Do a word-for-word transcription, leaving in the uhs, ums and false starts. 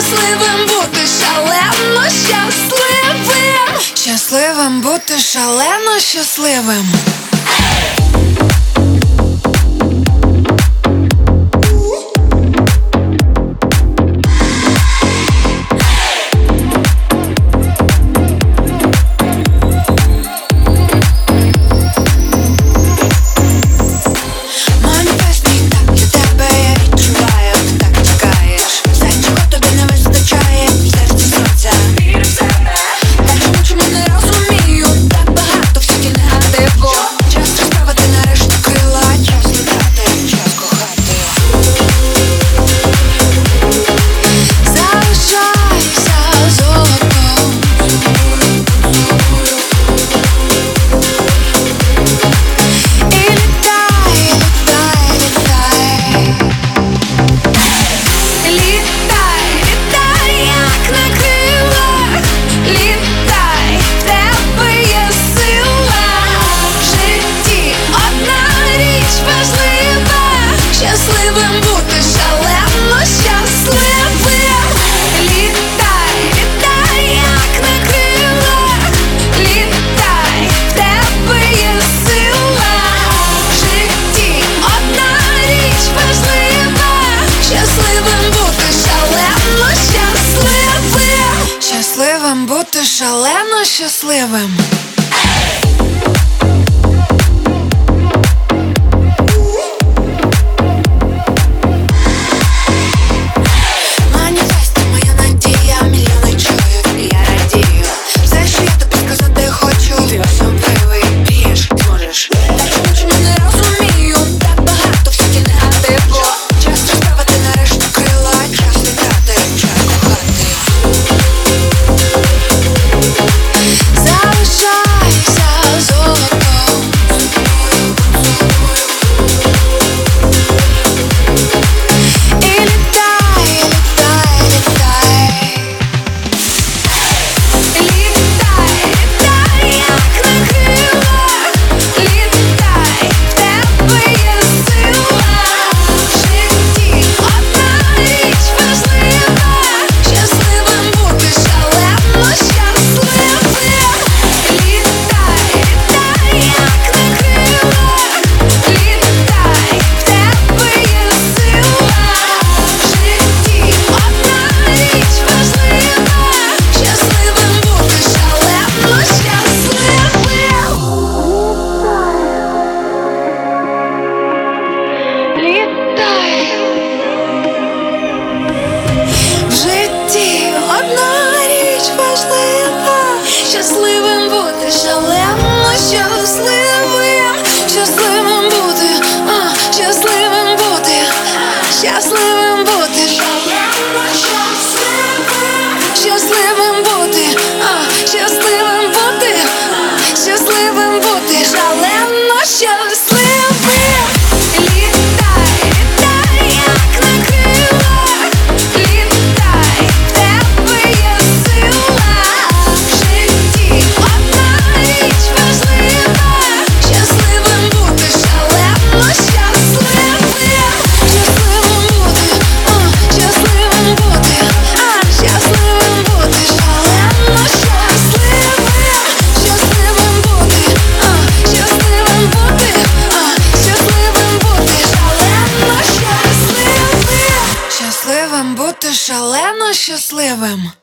щасливим бути шалено щасливим. Щасливим бути шалено щасливим. Щасливим бути шалено щасливим. Літай, літай, як на крилах. Літай, в тебе є сила. В житті одна річ важлива. Щасливим бути шалено щасливим. Щасливим бути шалено щасливим. Щасливим бути шалено щасливим. Щасливим бути, а, щасливим бути, щасливим бути шалено щасливим. Щасливим бути, а, щасливим бути, щасливим бути шалено щасливим. Щасливим бути шалено щасливим.